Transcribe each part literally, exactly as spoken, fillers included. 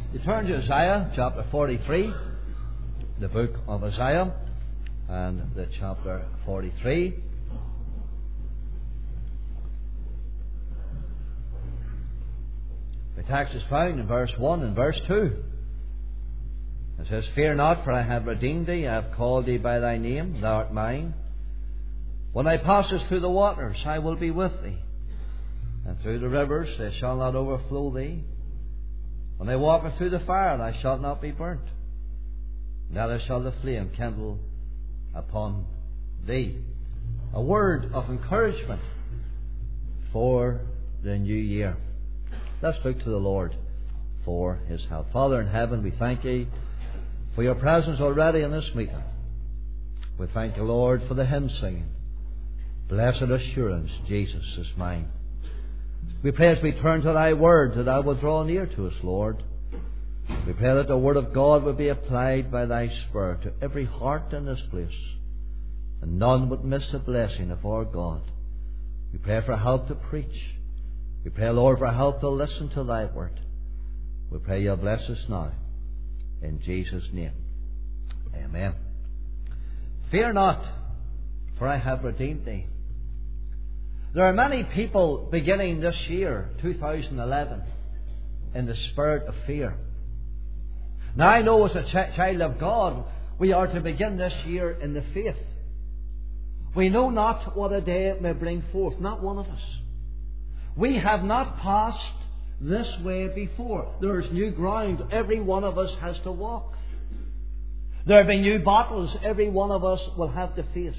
You turn to Isaiah chapter forty-three, the book of Isaiah, and the chapter forty-three. The text is found in verse one and verse two. It says, "Fear not, for I have redeemed thee, I have called thee by thy name, thou art mine. When thou passest through the waters, I will be with thee, and through the rivers, they shall not overflow thee. When thou walkest through the fire, thou shalt not be burnt, neither shall the flame kindle upon thee." A word of encouragement for the new year. Let's look to the Lord for His help. Father in heaven, we thank Thee for Your presence already in this meeting. We thank You, Lord, for the hymn singing. Blessed assurance, Jesus is mine. We pray as we turn to Thy Word that Thou will draw near to us, Lord. We pray that the Word of God will be applied by Thy Spirit to every heart in this place, and none would miss the blessing of our God. We pray for help to preach. We pray, Lord, for help to listen to Thy Word. We pray You'll bless us now. In Jesus' name. Amen. Fear not, for I have redeemed thee. There are many people beginning this year, two thousand eleven, in the spirit of fear. Now I know as a ch- child of God, we are to begin this year in the faith. We know not what a day it may bring forth, not one of us. We have not passed this way before. There is new ground every one of us has to walk. There will be new battles every one of us will have to face.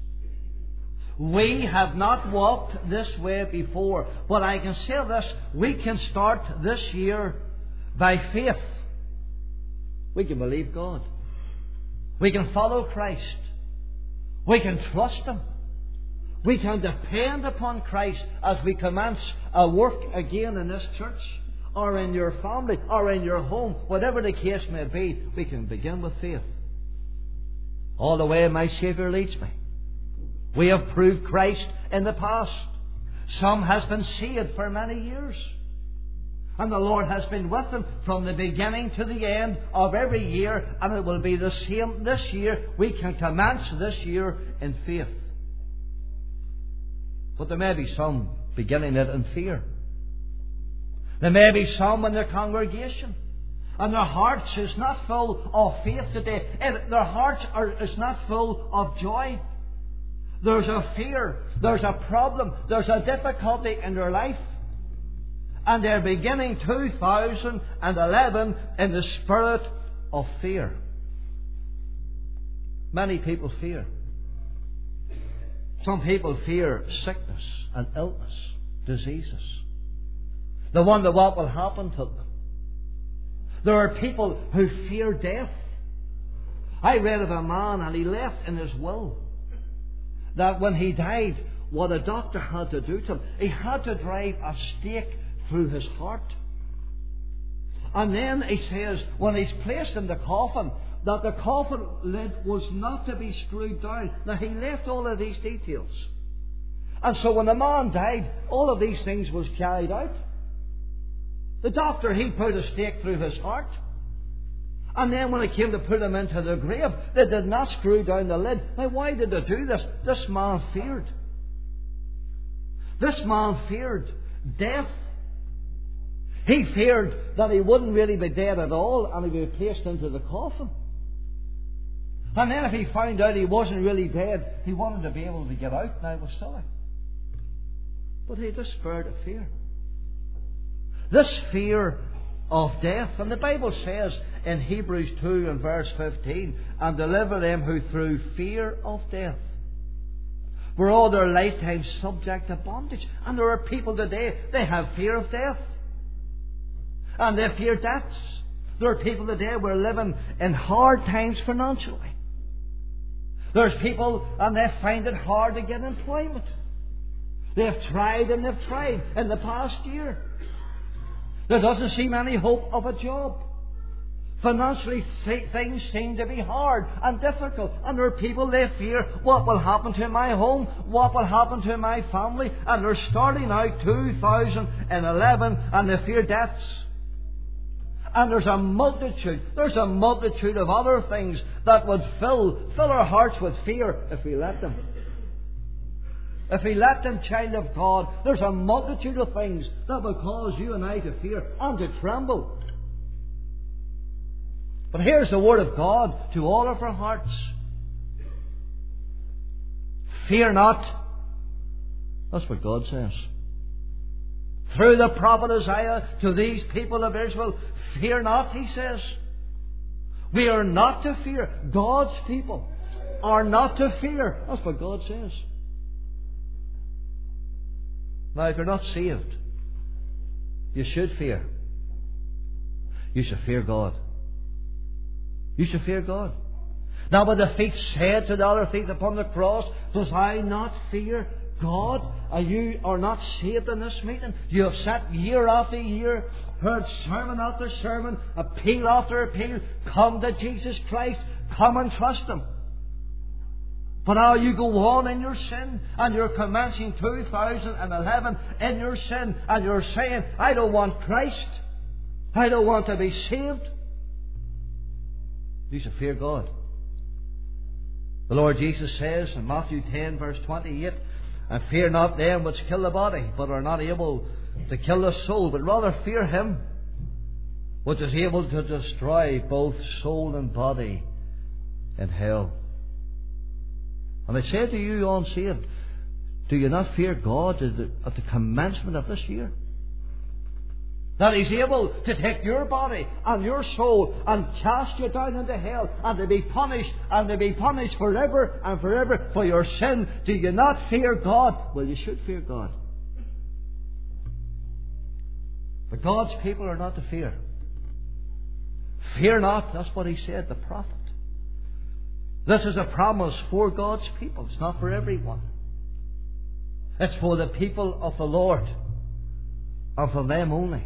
We have not walked this way before, but I can say this, we can start this year by faith. We can believe God. We can follow Christ. We can trust Him. We can depend upon Christ as we commence a work again in this church, or in your family, or in your home, whatever the case may be. We can begin with faith. All the way my Saviour leads me. We have proved Christ in the past. Some has been saved for many years. And the Lord has been with them from the beginning to the end of every year. And it will be the same this year. We can commence this year in faith. But there may be some beginning it in fear. There may be some in the congregation, and their hearts is not full of faith today. And their hearts are is not full of joy. There's a fear, there's a problem, there's a difficulty in their life. And they're beginning two thousand eleven in the spirit of fear. Many people fear. Some people fear sickness and illness, diseases. They wonder what will happen to them. There are people who fear death. I read of a man, and he left in his will that when he died, what a doctor had to do to him, he had to drive a stake through his heart. And then he says, when he's placed in the coffin, that the coffin lid was not to be screwed down. Now he left all of these details. And so when the man died, all of these things was carried out. The doctor, he put a stake through his heart. And then when it came to put him into the grave, they did not screw down the lid. Now why did they do this? This man feared. This man feared death. He feared that he wouldn't really be dead at all, and he'd be placed into the coffin. And then if he found out he wasn't really dead, he wanted to be able to get out. Now it was silly. But he had a spirit of fear. This fear of death. And the Bible says in Hebrews two and verse fifteen, "And deliver them who through fear of death were all their lifetime subject to bondage." And there are people today, they have fear of death. And they fear debts. There are people today who are living in hard times financially. There's people, and they find it hard to get employment. They've tried and they've tried in the past year. There doesn't seem any hope of a job. Financially, things seem to be hard and difficult. And there are people, they fear, what will happen to my home? What will happen to my family? And they're starting out two thousand eleven and they fear debts. And there's a multitude, there's a multitude of other things that would fill, fill our hearts with fear if we let them. If we let them, child of God, there's a multitude of things that will cause you and I to fear and to tremble. But here's the Word of God to all of our hearts. Fear not. That's what God says. Through the prophet Isaiah to these people of Israel, fear not, he says. We are not to fear. God's people are not to fear. That's what God says. Now, if you're not saved, you should fear. You should fear God. You should fear God. Now, when the thief said to the other thief upon the cross, does I not fear God? And you are not saved in this meeting. You have sat year after year, heard sermon after sermon, appeal after appeal. Come to Jesus Christ. Come and trust Him. But now you go on in your sin, and you're commencing two thousand eleven in your sin, and you're saying, I don't want Christ. I don't want to be saved. You should fear God. The Lord Jesus says in Matthew ten verse twenty-eight, and fear not them which kill the body, but are not able to kill the soul, but rather fear Him which is able to destroy both soul and body in hell. And I say to you, unsaved, do you not fear God at the, at the commencement of this year? That He's able to take your body and your soul and cast you down into hell, and to be punished, and to be punished forever and forever for your sin. Do you not fear God? Well, you should fear God. But God's people are not to fear. Fear not, that's what He said, the prophet. This is a promise for God's people. It's not for everyone. It's for the people of the Lord, and for them only.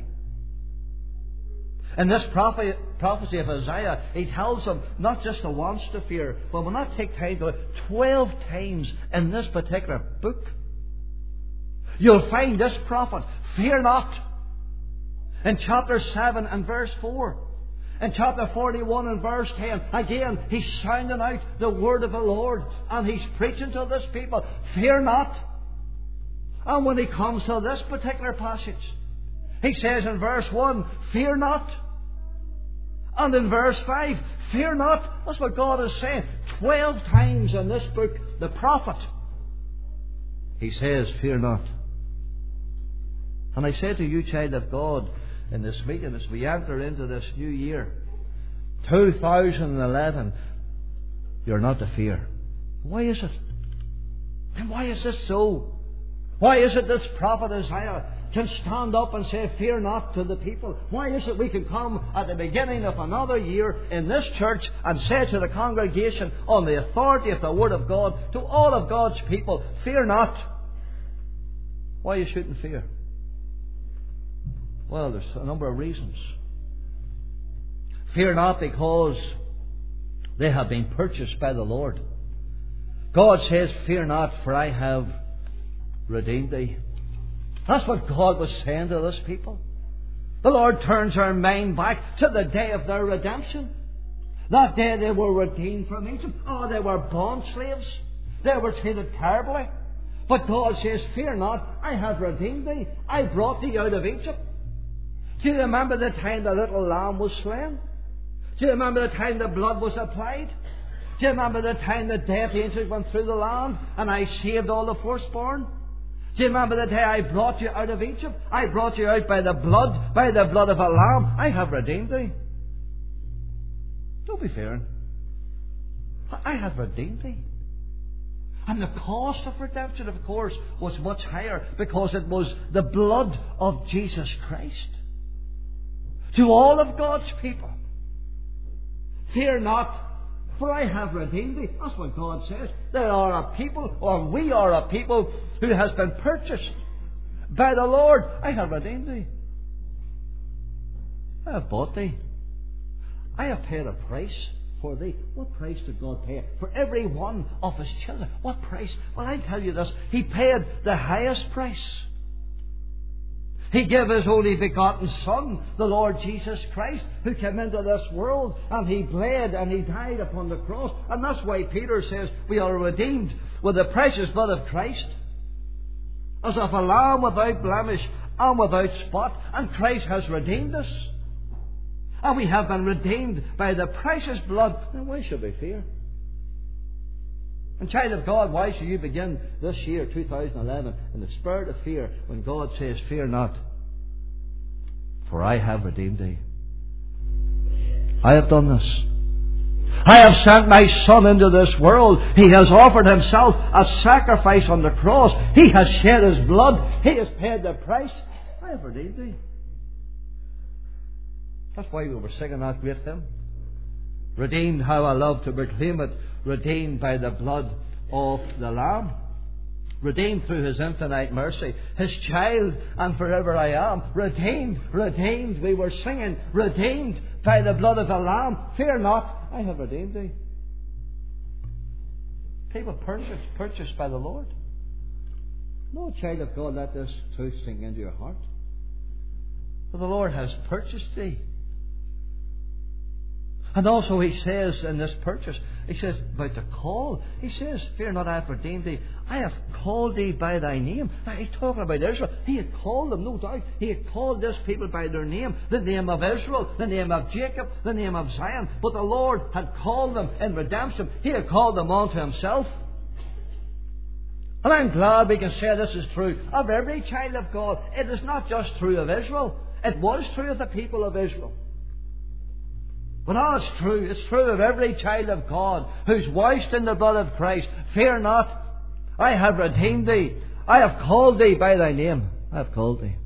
In this prophet, prophecy of Isaiah, he tells them not just the once to fear, but we'll not take time to it. Twelve times in this particular book, you'll find this prophet, fear not, in chapter seven and verse four. In chapter forty-one and verse ten, again, he's sounding out the word of the Lord, and he's preaching to this people, fear not. And when he comes to this particular passage, he says in verse one, fear not. And in verse five, fear not. That's what God is saying. Twelve times in this book, the prophet, he says, fear not. And I say to you, child of God, in this meeting, as we enter into this new year, two thousand eleven, you're not to fear. Why is it? And why is this so? Why is it this prophet Isaiah can stand up and say, fear not, to the people? Why is it we can come at the beginning of another year in this church and say to the congregation, on the authority of the Word of God, to all of God's people, fear not? Why you shouldn't fear? Well, there's a number of reasons. Fear not because they have been purchased by the Lord. God says, fear not, for I have redeemed thee. That's what God was saying to this people. The Lord turns our mind back to the day of their redemption. That day they were redeemed from Egypt. Oh, they were bond slaves. They were treated terribly. But God says, fear not, I have redeemed thee. I brought thee out of Egypt. Do you remember the time the little lamb was slain? Do you remember the time the blood was applied? Do you remember the time the death angels went through the land and I saved all the firstborn? Do you remember the day I brought you out of Egypt? I brought you out by the blood, by the blood of a lamb. I have redeemed thee. Don't be fearing. I have redeemed thee. And the cost of redemption, of course, was much higher because it was the blood of Jesus Christ. To all of God's people, fear not, for I have redeemed thee. That's what God says. There are a people, or we are a people, who has been purchased by the Lord. I have redeemed thee. I have bought thee. I have paid a price for thee. What price did God pay for every one of His children? What price? Well, I tell you this. He paid the highest price. He gave His only begotten Son, the Lord Jesus Christ, who came into this world, and He bled and He died upon the cross. And that's why Peter says we are redeemed with the precious blood of Christ, as of a lamb without blemish and without spot. And Christ has redeemed us. And we have been redeemed by the precious blood. Then why should we fear? And child of God, why should you begin this year, two thousand eleven, in the spirit of fear, when God says, fear not, for I have redeemed thee. I have done this. I have sent my Son into this world. He has offered Himself as sacrifice on the cross. He has shed His blood. He has paid the price. I have redeemed thee. That's why we were singing that great hymn. Redeemed, how I love to proclaim it. Redeemed by the blood of the Lamb. Redeemed through His infinite mercy. His child, and forever I am. Redeemed, redeemed. We were singing, redeemed by the blood of the Lamb. Fear not, I have redeemed thee. People purchased, purchased by the Lord. No, child of God, let this truth sink into your heart. For the Lord has purchased thee. And also He says in this purchase, He says about the call, He says, fear not, I have redeemed thee. I have called thee by thy name. Now He's talking about Israel. He had called them, no doubt. He had called this people by their name. The name of Israel, the name of Jacob, the name of Zion. But the Lord had called them in redemption. He had called them unto Himself. And I'm glad we can say this is true of every child of God. It is not just true of Israel. It was true of the people of Israel. But now it's true. It's true of every child of God who's washed in the blood of Christ. Fear not. I have redeemed thee. I have called thee by thy name. I have called thee.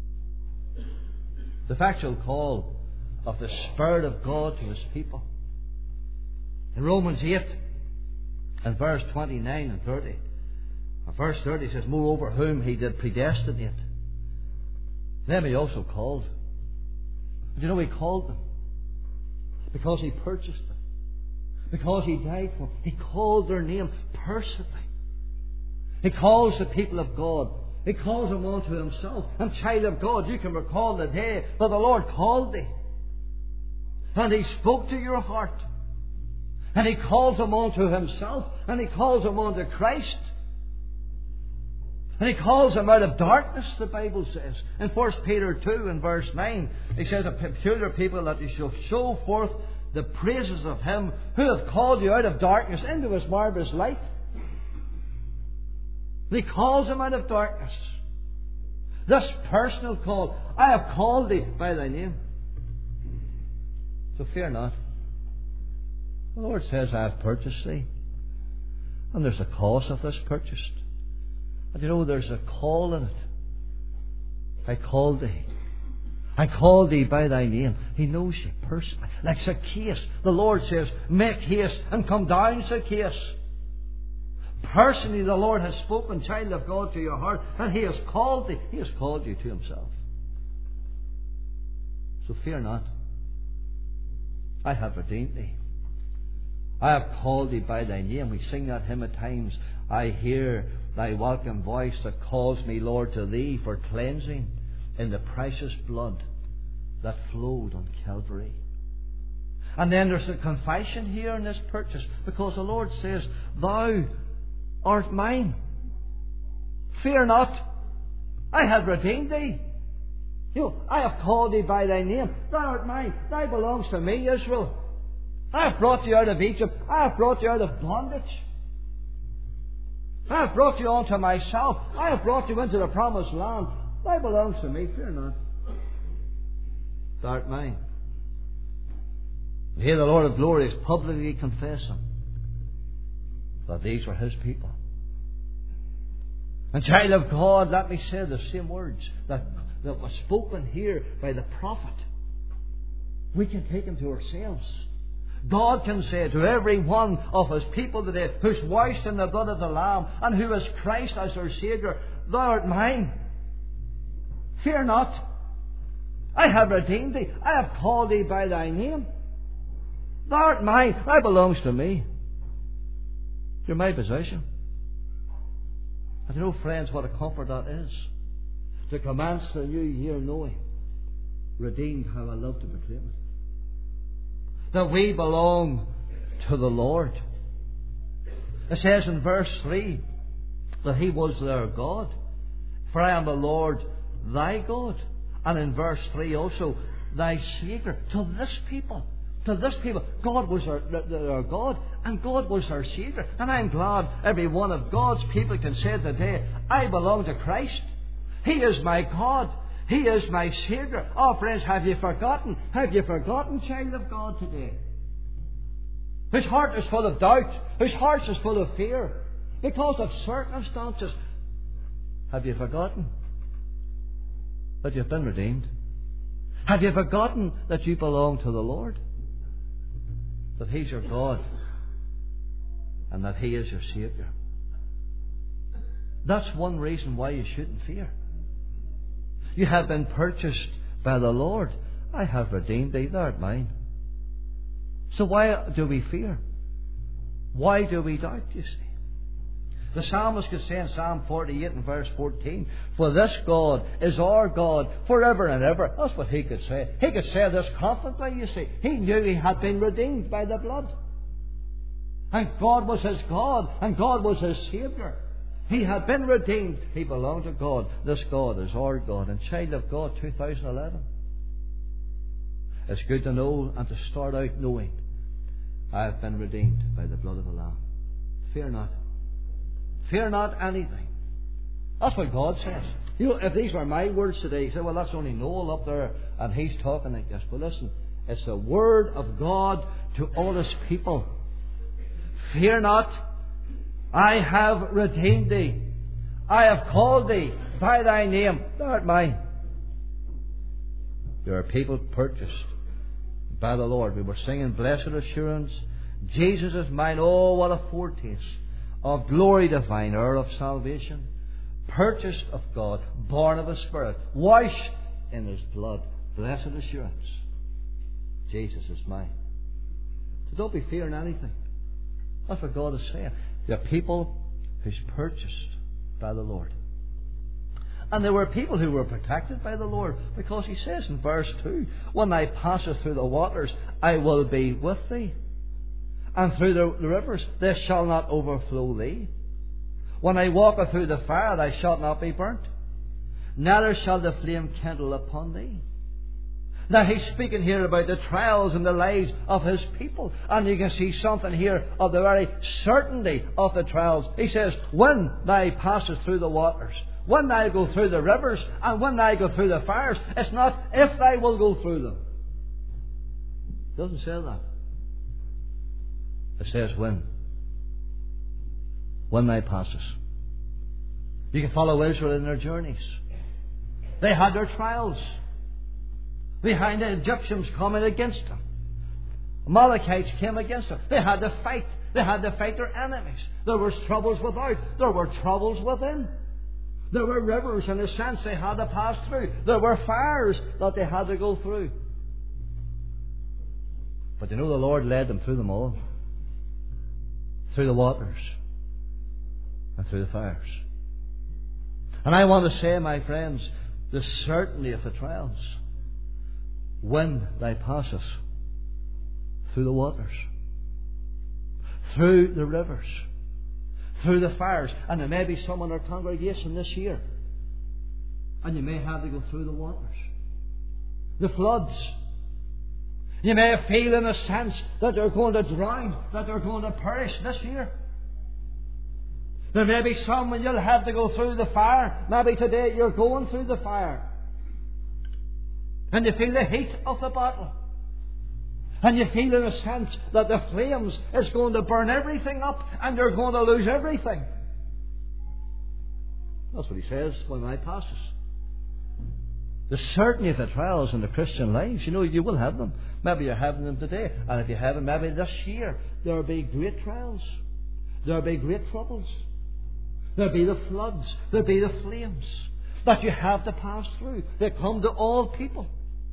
The factual call of the Spirit of God to His people. In Romans eight and verse twenty-nine and thirty. And verse thirty says, moreover whom He did predestinate, them He also called. Do you know He called them? Because He purchased them. Because He died for them. He called their name personally. He calls the people of God. He calls them unto Himself. And child of God, you can recall the day that the Lord called thee. And He spoke to your heart. And He calls them unto Himself. And He calls them unto Christ. And He calls them out of darkness, the Bible says. In First Peter two and verse nine, He says, a peculiar people that you shall show forth the praises of Him who hath called you out of darkness into His marvellous light. And He calls them out of darkness. This personal call, I have called thee by thy name. So fear not. The Lord says, I have purchased thee. And there's a cost of this purchase. And you know, there's a call in it. I called thee. I called thee by thy name. He knows you personally. Like Zacchaeus, the Lord says, make haste and come down, Zacchaeus. Personally, the Lord has spoken, child of God, to your heart, and He has called thee. He has called you to Himself. So fear not. I have redeemed thee. I have called thee by thy name. We sing that hymn at times. I hear thy welcome voice that calls me, Lord, to thee for cleansing in the precious blood that flowed on Calvary. And then there's a confession here in this purchase, because the Lord says, thou art mine. Fear not. I have redeemed thee. You know, I have called thee by thy name. Thou art mine. Thou belongs to me, Israel. I have brought you out of Egypt. I have brought you out of bondage. I have brought you unto myself. I have brought you into the promised land. Thou belongs to me. Fear not. Thou art mine. And here the Lord of glory is publicly confessing that these were His people. And child of God, let me say the same words that, that was spoken here by the prophet. We can take them to ourselves. God can say to every one of His people today who's washed in the blood of the Lamb and who has Christ as their Saviour, thou art mine. Fear not. I have redeemed thee. I have called thee by thy name. Thou art mine. Thou belongs to me. You're my possession. And you know, friends, what a comfort that is. to commence the new year knowing, redeemed, how I love to proclaim it, that we belong to the Lord. It says in verse three that He was their God. For I am the Lord thy God. And in verse three also, thy Saviour. To this people, to this people, God was their, their God, and God was their Saviour. And I'm glad every one of God's people can say today, I belong to Christ. He is my God. He is my Saviour. Oh, friends, have you forgotten? Have you forgotten, child of God, today? Whose heart is full of doubt, whose heart is full of fear, because of circumstances. Have you forgotten that you've been redeemed? Have you forgotten that you belong to the Lord? That He's your God and that He is your Saviour. That's one reason why you shouldn't fear. You have been purchased by the Lord. I have redeemed thee, thou art mine. So why do we fear? Why do we doubt, you see? The psalmist could say in Psalm forty-eight and verse fourteen, for this God is our God forever and ever. That's what he could say. He could say this confidently, you see. He knew he had been redeemed by the blood. And God was his God, and God was his Saviour. He had been redeemed. He belonged to God. This God is our God. And child of God, two thousand eleven. It's good to know and to start out knowing I have been redeemed by the blood of the Lamb. Fear not. Fear not anything. That's what God says. You know, if these were my words today, you say, well, that's only Noel up there and he's talking like this. But listen, it's the word of God to all his people. Fear not. I have redeemed thee. I have called thee by thy name. Thou art mine. You are a people purchased by the Lord. We were singing Blessed Assurance. Jesus is mine. Oh, what a foretaste of glory divine, heir of salvation, purchased of God, born of His Spirit, washed in His blood. Blessed assurance. Jesus is mine. So don't be fearing anything. That's what God is saying. You're people who's purchased by the Lord. And there were people who were protected by the Lord, because He says in verse two, when thou passest through the waters, I will be with thee. And through the rivers, they shall not overflow thee. When I walk through the fire, thou shalt not be burnt, neither shall the flame kindle upon thee. Now he's speaking here about the trials and the lives of his people. And you can see something here of the very certainty of the trials. He says, when thou passest through the waters, when thou go through the rivers, and when thou go through the fires, it's not if thou will go through them. It doesn't say that. It says when. When thou passest. You can follow Israel in their journeys. They had their trials. Behind the Egyptians coming against them. Amalekites came against them. They had to fight. They had to fight their enemies. There were troubles without. There were troubles within. There were rivers, in a sense, they had to pass through. There were fires that they had to go through. But you know, the Lord led them through them all. Through the waters. And through the fires. And I want to say, my friends, the certainty of the trials. When thou passest through the waters, through the rivers, through the fires, and there may be some in our congregation this year, and you may have to go through the waters, the floods. You may feel in a sense that they're going to drown, that they're going to perish this year. There may be some when you'll have to go through the fire. Maybe today you're going through the fire. And you feel the heat of the battle. And you feel in a sense that the flames is going to burn everything up and you're going to lose everything. That's what he says when thou passes. The certainty of the trials in the Christian lives, you know, you will have them. Maybe you're having them today. And if you haven't, maybe this year, there will be great trials. There will be great troubles. There will be the floods. There will be the flames that you have to pass through. They come to all people.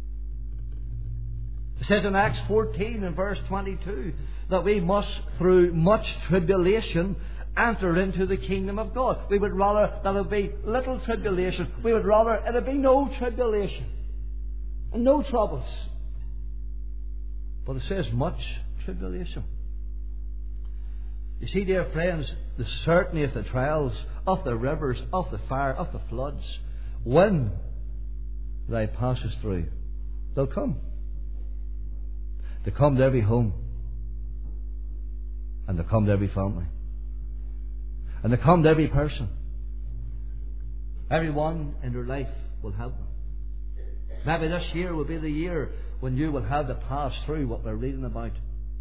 It says in Acts fourteen and verse twenty-two that we must, through much tribulation, enter into the kingdom of God. We would rather that it be little tribulation. We would rather it be no tribulation and no troubles. But it says much tribulation. You see, dear friends, the certainty of the trials, of the rivers, of the fire, of the floods, when thou passest through, they'll come. They come to every home. And they come to every family. And they come to every person. Everyone in their life will have them. Maybe this year will be the year when you will have to pass through what we're reading about.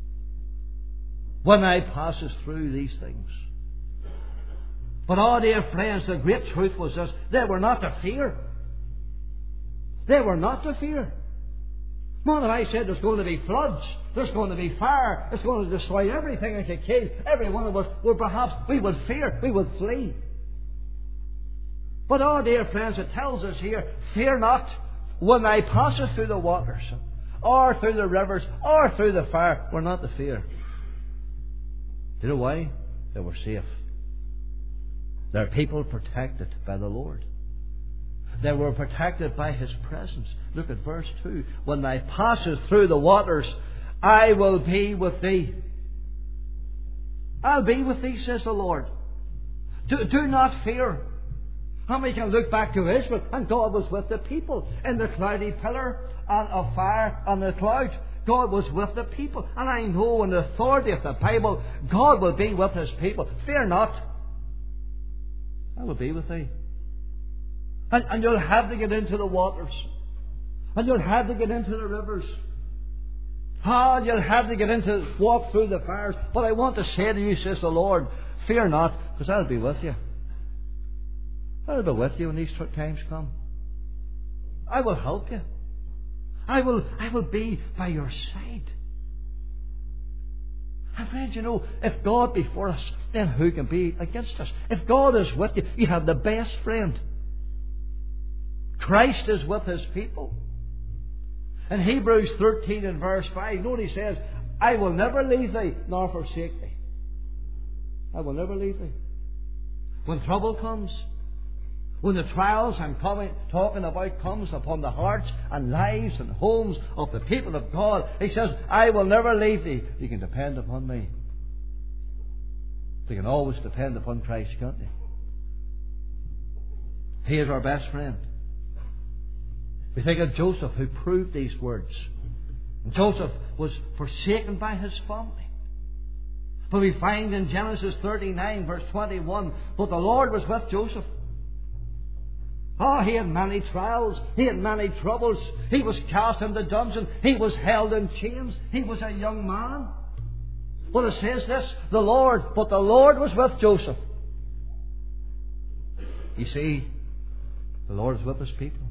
When I passes through these things. But oh dear friends, the great truth was this: they were not to fear. They were not to fear. Not that I said there's going to be floods, there's going to be fire, it's going to destroy everything and could kill every one of us. Well, perhaps we would fear, we would flee. But oh dear friends, it tells us here, fear not when I passeth through the waters, or through the rivers, or through the fire. We're not to fear. Do you know why? They were safe. They're people protected by the Lord. They were protected by His presence. Look at verse two. When thou passest through the waters, I will be with thee. I'll be with thee, says the Lord. Do, do not fear. How many can look back to Israel and God was with the people in the cloudy pillar and of fire and the cloud? God was with the people. And I know in the authority of the Bible, God will be with His people. Fear not. I will be with thee. And, and you'll have to get into the waters. And you'll have to get into the rivers. Ah, and you'll have to get into, walk through the fires. But I want to say to you, says the Lord, fear not, because I'll be with you. I'll be with you when these times come. I will help you. I will, I will be by your side. And friends, you know, if God be for us, then who can be against us? If God is with you, you have the best friend. Christ is with His people. In Hebrews thirteen and verse five, note He says, I will never leave thee nor forsake thee. I will never leave thee. When trouble comes, when the trials I'm coming, talking about comes upon the hearts and lives and homes of the people of God, He says, I will never leave thee. You can depend upon me. You can always depend upon Christ, can't you? He is our best friend. We think of Joseph, who proved these words. And Joseph was forsaken by his family. But we find in Genesis thirty-nine verse twenty-one, but the Lord was with Joseph. Oh, he had many trials. He had many troubles. He was cast into dungeon. He was held in chains. He was a young man. But it says this, the Lord, but the Lord was with Joseph. You see, the Lord is with His people.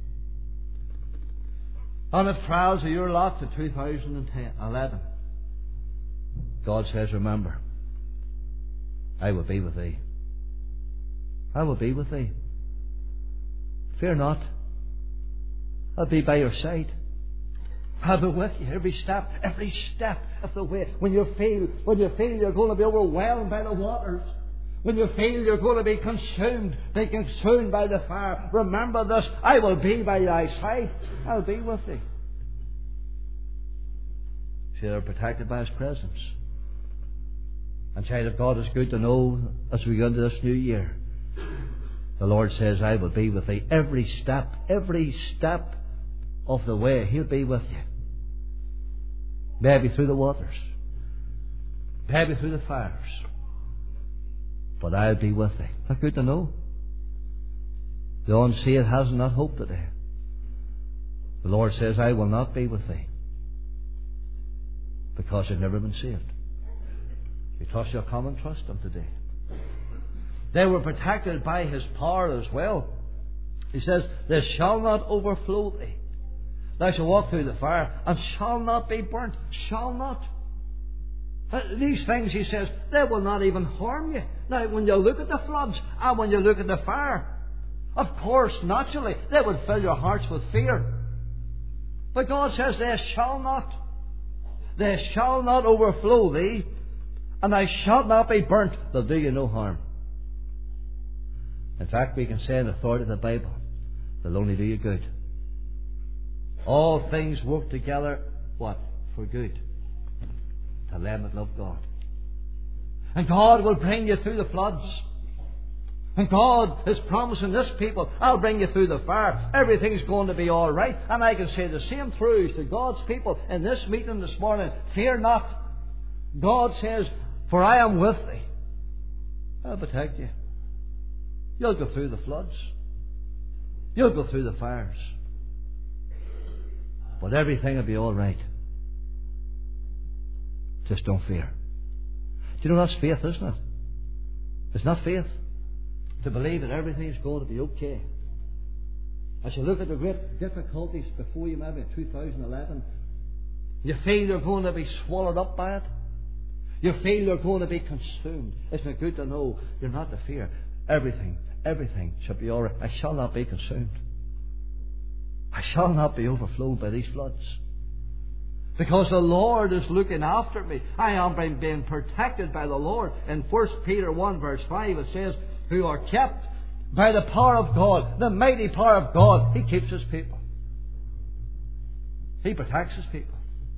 On the trials of your lot to two thousand eleven, God says, remember, I will be with thee. I will be with thee. Fear not. I'll be by your side. I'll be with you every step, every step of the way. When you feel, when you feel you're going to be overwhelmed by the waters, when you feel you're going to be consumed, be consumed by the fire, remember this, I will be by thy side. I'll be with thee. See, they're protected by His presence. And child of God, it's good to know as we go into this new year, the Lord says, I will be with thee every step, every step of the way. He'll be with you. Maybe through the waters, maybe through the fires, but I'll be with thee. That's good to know. The unsaved has not hope today. The Lord says, I will not be with thee, because they've never been saved. You trust your common trust Him today. They were protected by His power as well. He says, they shall not overflow thee. Thou shalt walk through the fire and shall not be burnt. Shall not. These things, He says, they will not even harm you. Now, when you look at the floods and when you look at the fire, of course, naturally, they would fill your hearts with fear. But God says, they shall not. They shall not overflow thee, and thou shalt not be burnt. They'll do you no harm. In fact, we can say in authority of the Bible, they'll only do you good. All things work together, what? For good. To them that love God. And God will bring you through the floods. And God is promising this people, I'll bring you through the fire. Everything's going to be all right. And I can say the same truths to God's people in this meeting this morning. Fear not. God says, for I am with thee. I'll protect you. You'll go through the floods. You'll go through the fires. But everything will be all right. Just don't fear. Do you know that's faith, isn't it? It's not faith to believe that everything's going to be okay. As you look at the great difficulties before you, maybe in two thousand eleven, you feel you're going to be swallowed up by it. You feel you're going to be consumed. Isn't it good to know you're not to fear? Everything, everything shall be all right. I shall not be consumed. I shall not be overflowed by these floods. Because the Lord is looking after me. I am being, being protected by the Lord. In First Peter one verse five it says, who are kept by the power of God, the mighty power of God. He keeps His people. He protects His people.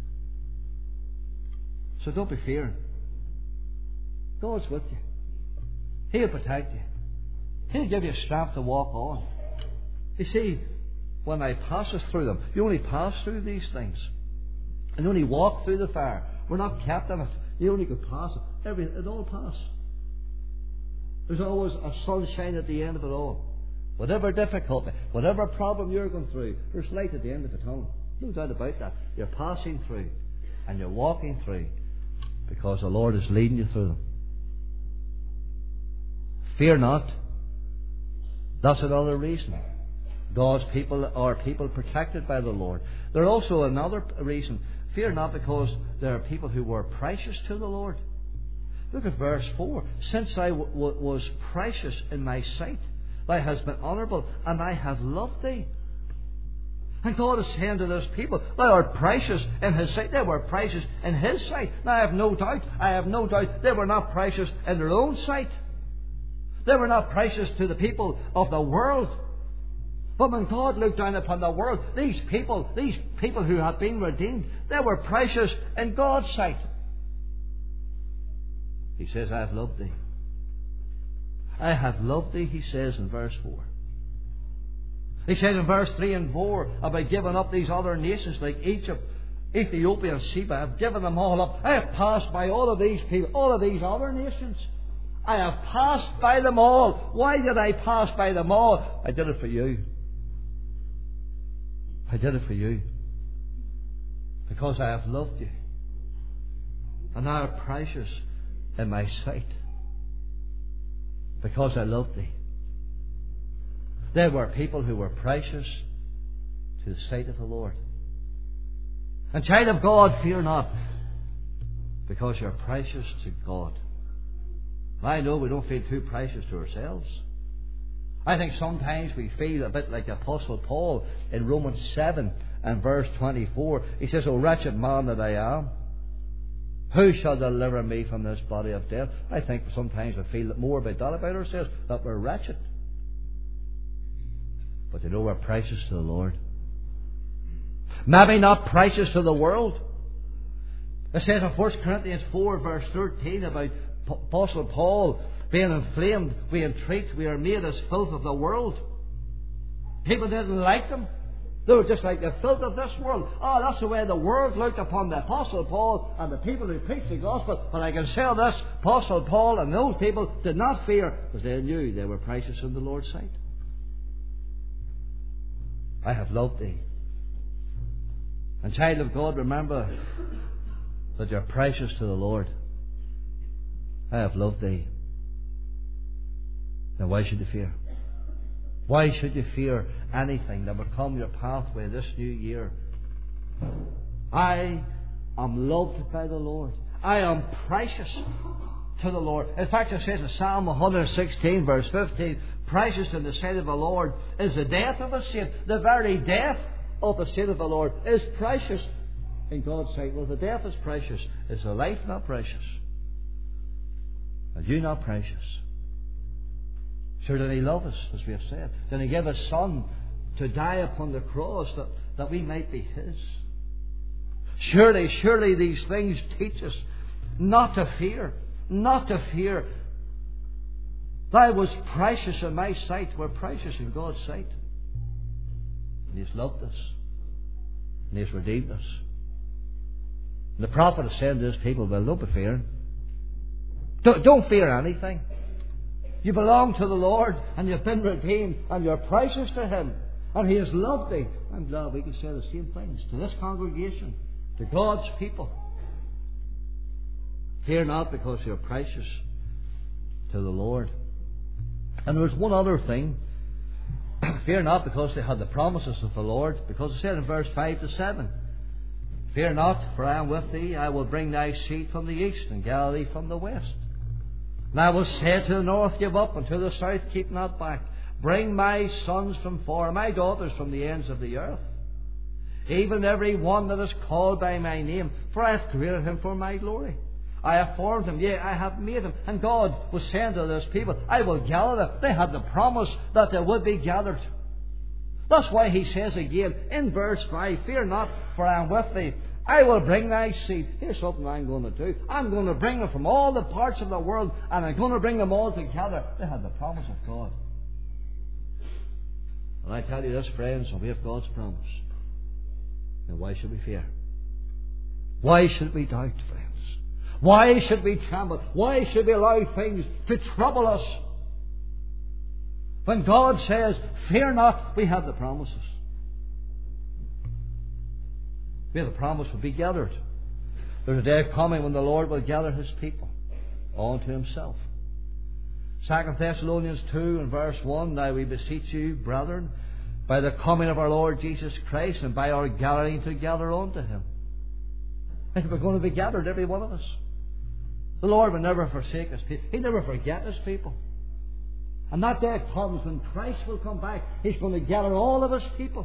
So don't be fearing. God's with you. He'll protect you. He'll give you strength to walk on. You see, when I pass us through them, you only pass through these things. And you only walk through the fire. We're not kept in it. You only could pass it. Every, it all pass. There's always a sunshine at the end of it all. Whatever difficulty, whatever problem you're going through, there's light at the end of the tunnel. No doubt about that. You're passing through and you're walking through because the Lord is leading you through them. Fear not. That's another reason. God's people are people protected by the Lord. There's also another reason. Fear not, because there are people who were precious to the Lord. Look at verse four. Since I w- w- was precious in my sight, thou hast been honourable, and I have loved thee. And God is saying to those people, thou art precious in His sight. They were precious in His sight. Now I have no doubt, I have no doubt they were not precious in their own sight. They were not precious to the people of the world. But when God looked down upon the world, these people, these people who had been redeemed, they were precious in God's sight. He says, I have loved thee. I have loved thee, He says in verse four. He says in verse three and four about giving up these other nations like Egypt, Ethiopia and Sheba. I've given them all up. I have passed by all of these people, all of these other nations. I have passed by them all. Why did I pass by them all? I did it for you. I did it for you. Because I have loved you. And thou art precious in my sight. Because I loved thee. There were people who were precious to the sight of the Lord. And child of God, fear not, because you're precious to God. I know we don't feel too precious to ourselves. I think sometimes we feel a bit like the Apostle Paul in Romans seven and verse twenty-four. He says, O wretched man that I am, who shall deliver me from this body of death? I think sometimes we feel more about that about ourselves, that we're wretched. But you know, we're precious to the Lord. Maybe not precious to the world. It says in First Corinthians four verse thirteen about Apostle Paul being inflamed, we entreat, we are made as filth of the world. People didn't like them. They were just like the filth of this world. Oh, that's the way the world looked upon the Apostle Paul and the people who preached the gospel. But I can say this, Apostle Paul and those people did not fear, because they knew they were precious in the Lord's sight. I have loved thee. And child of God, remember that you're precious to the Lord. I have loved thee. Now why should you fear? Why should you fear anything that will come your pathway this new year? I am loved by the Lord. I am precious to the Lord. In fact, it says in Psalm one sixteen verse fifteen, precious in the sight of the Lord is the death of a saint. The very death of the saint of the Lord is precious in God's sight. Well, the death is precious. Is the life not precious? Are you not precious? Sure, did He love us, as we have said? Did He give His Son to die upon the cross that, that we might be His? Surely, surely these things teach us not to fear, not to fear. Thou was precious in my sight. We're precious in God's sight. And He's loved us. And He's redeemed us. And the prophet is saying to his people, well, don't be fearing. Don't, don't fear anything. You belong to the Lord, and you've been redeemed, and you're precious to Him, and He has loved thee. I'm glad we can say the same things to this congregation, to God's people. Fear not, because you're precious to the Lord. And there was one other thing. Fear not, because they had the promises of the Lord, because it said in verse five to seven, fear not, for I am with thee. I will bring thy seed from the east, and gather thee from the west. And I will say to the north, give up, and to the south, keep not back. Bring my sons from far, my daughters from the ends of the earth. Even every one that is called by my name, for I have created him for my glory. I have formed him, yea, I have made him. And God was saying to those people, I will gather them. They had the promise that they would be gathered. That's why He says again in verse five, fear not, for I am with thee. I will bring thy seed. Here's something I'm going to do. I'm going to bring them from all the parts of the world, and I'm going to bring them all together. They had the promise of God. And I tell you this, friends, we have God's promise. Now why should we fear? Why should we doubt, friends? Why should we tremble? Why should we allow things to trouble us? When God says, fear not, we have the promises. We have the promise to be gathered. There's a day coming when the Lord will gather His people unto Himself. Second Thessalonians two and verse one, now we beseech you, brethren, by the coming of our Lord Jesus Christ and by our gathering together unto Him. And we're going to be gathered, every one of us. The Lord will never forsake His people. He never forget His people. And that day comes when Christ will come back. He's going to gather all of His people.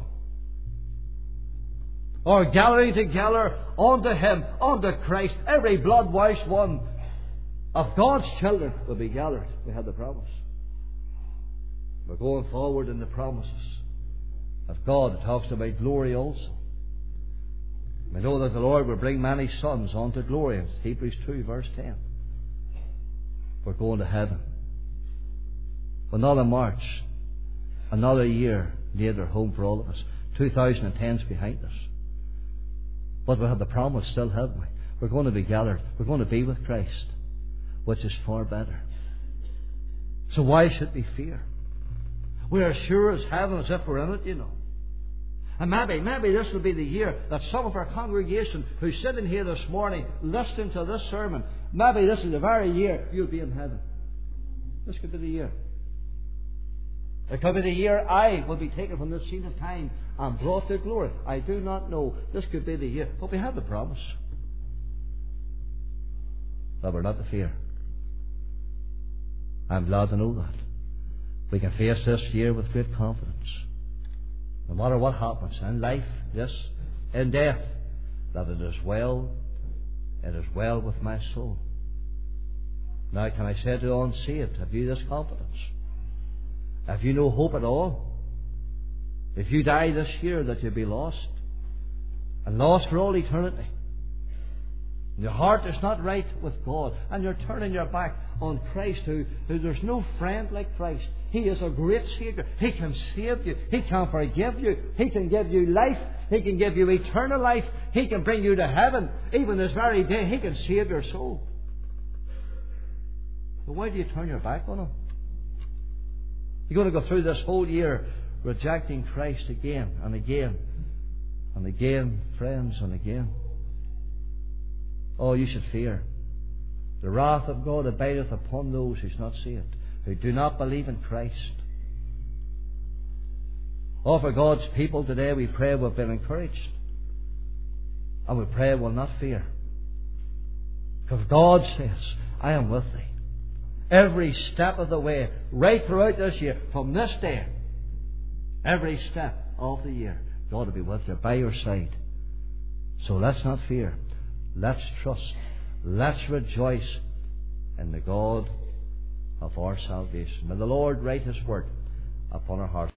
Or gathering together unto Him, unto Christ. Every blood-washed one of God's children will be gathered. We have the promise. We're going forward in the promises of God. It talks about glory also. We know that the Lord will bring many sons unto glory. It's Hebrews two verse ten. We're going to heaven. Another march, another year later home for all of us. two thousand ten is behind us. But we have the promise still, haven't we? We're going to be gathered. We're going to be with Christ, which is far better. So why should we fear? We are sure as heaven as if we're in it, you know. And maybe, maybe this will be the year that some of our congregation who's sitting here this morning listening to this sermon, maybe this is the very year you'll be in heaven. This could be the year. It could be the year I will be taken from this scene of time and brought to glory. I do not know. This could be the year. But we have the promise. But we're not to fear. I'm glad to know that. We can face this year with great confidence. No matter what happens in life, yes, in death, that it is well, it is well with my soul. Now can I say to the unsaved, have you this confidence? Have you no hope at all? If you die this year, that you'll be lost, and lost for all eternity. Your heart is not right with God, and you're turning your back on Christ, who, who there's no friend like Christ. He is a great Saviour. He can save you. He can forgive you. He can give you life. He can give you eternal life. He can bring you to heaven. Even this very day, He can save your soul. So why do you turn your back on Him? You're going to go through this whole year rejecting Christ again and again and again, friends, and again. Oh, you should fear. The wrath of God abideth upon those who are not saved, who do not believe in Christ. Oh, for God's people today, we pray we've been encouraged. And we pray we'll not fear. Because God says, I am with thee. Every step of the way, right throughout this year, from this day, every step of the year, God will be with you, by your side. So let's not fear. Let's trust. Let's rejoice in the God of our salvation. May the Lord write His word upon our hearts.